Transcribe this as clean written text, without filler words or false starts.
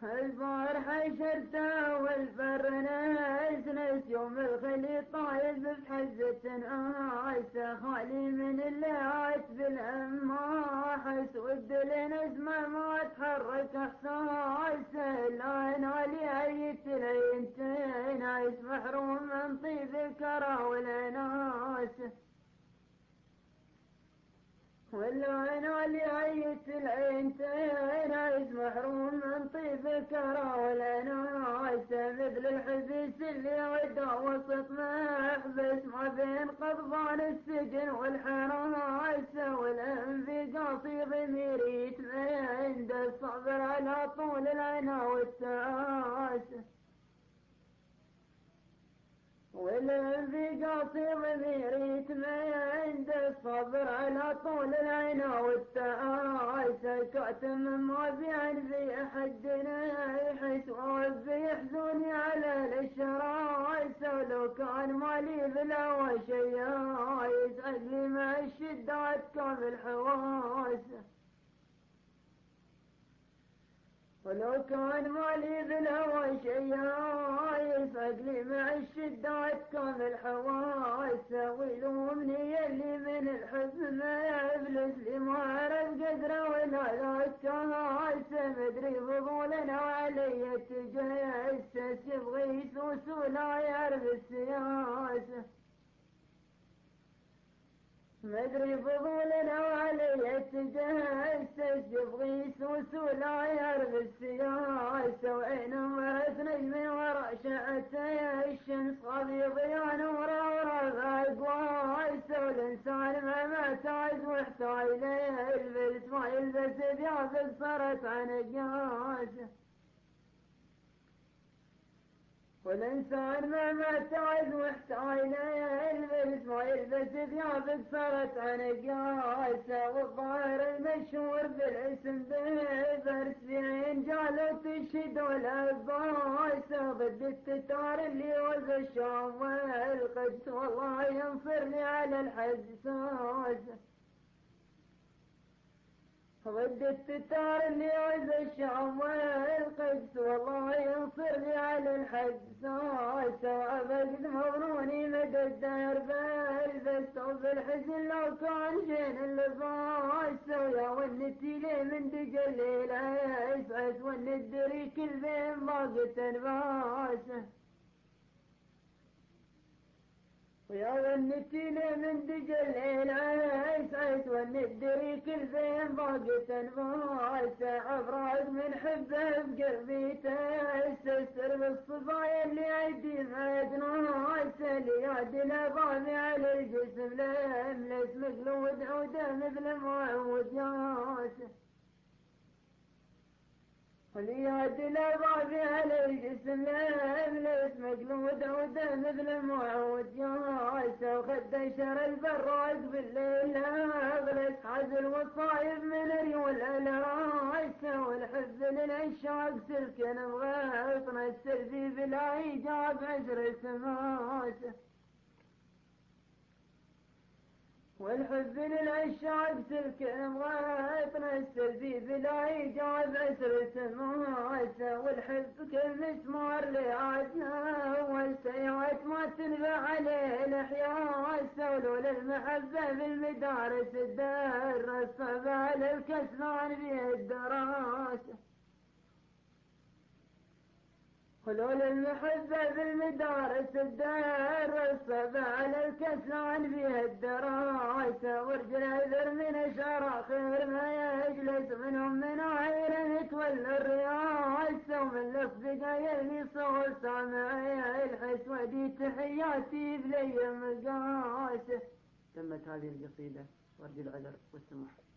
البار حشرته والبر نس يوم الخلي طايب بحزة عيسى خالي من الليعات بالأماحس والدلين اسمه ما تحرك احساسه لا ينالي عيت العينتين عيس محروم من طيب الكرى والعناسه والعين اللي عيت العينتين عيس محروم من طيب الكرى والعناس مثل الحبيس اللي عدا وسط محبس ما بين قضبان السجن والحراس والانفي قاصي ضميري يتمين الصبر على طول العنا والتعاسه والانفي قاصي ضميري يتمين الصبر على طول العنا والتعاسه كاتم ما بعين في حدنا يحس وفي يحزني على الاشراس ولو كان مالي بلا وشيايس اجلي مع الشدات كامل حواسه ولو كان مالي بالهوى شيايس عقلي مع الشدات كامل حواسه ويلومني اللي من الحزن ما يبلس لي ما عرف قدره ولا ذاك كاسه مدري فضولنا وعلي تجسس يبغي يسوس ولا يعرف السياسه مدري فضولنا وعلي تجسس يبغي يسوس ولا يعرف السياسه وإنما نجم وراء شعته الشمس خافي ضيان ورا قوايسه والإنسان مهما تعز واحتاج له البس ما يلبس ثياب صارت عن قياسه والإنسان مهما تعز واحتاج له يلبس ما يلبس ثيابك صارت عن قياسه والظاهر المشهور بالاسم بفرس في عين جالو تشهد والعباسه ضد التتار اللي وز الشام والقدس والله ينصرني على الحساسه ضد التتار اللي عز الشام والقدس والله ينصرني على الحساسه أبد مظنوني مدى الدار بالبس وبالحزن لو كان جين اللباسه ويا ونتي لي من دق الليل يسعس والندري كل ذين ضاقت انفاسه ويا ونتي لي من دق الليل يسعس والندري كل ذين ضاقت انفاسه عبرات من حبه بقلبي تستر بالصبايا اللي عندي ما يدناسه لياد الابامي على الجسم لملس مقلود عوده مثل معود ياسه ولياد الابابي على الجسم لملس مقلود عوده مثل معود ياسه وخد شر البراق بالليل اغلس حز الوصايب من ريول الرايسه والحب للعشاق سلك نبغيطنا السلفي بلا ايجاب عشر سماسه والحب للعشاق سلك مغيطنا السلفي بلا ايجاب عسر سماسه والحب كل مسمار لعادنا والسيعات ما تنفع عليه الحياسه ولولا المحبه بالمدارس الدرس فبال الكسلان في الدراسه ولولا المحبة بالمدارس الدرس فبال الكسلان فيها الدراسة ورجل عذر من شراخير ما يجلس منهم من عير تولى الرياسة ومن الأصدقاء اللي صور سامعي الحس ودي تحياتي بلي مقاسة. تمت هذه القصيدة ورد العذر والسمح.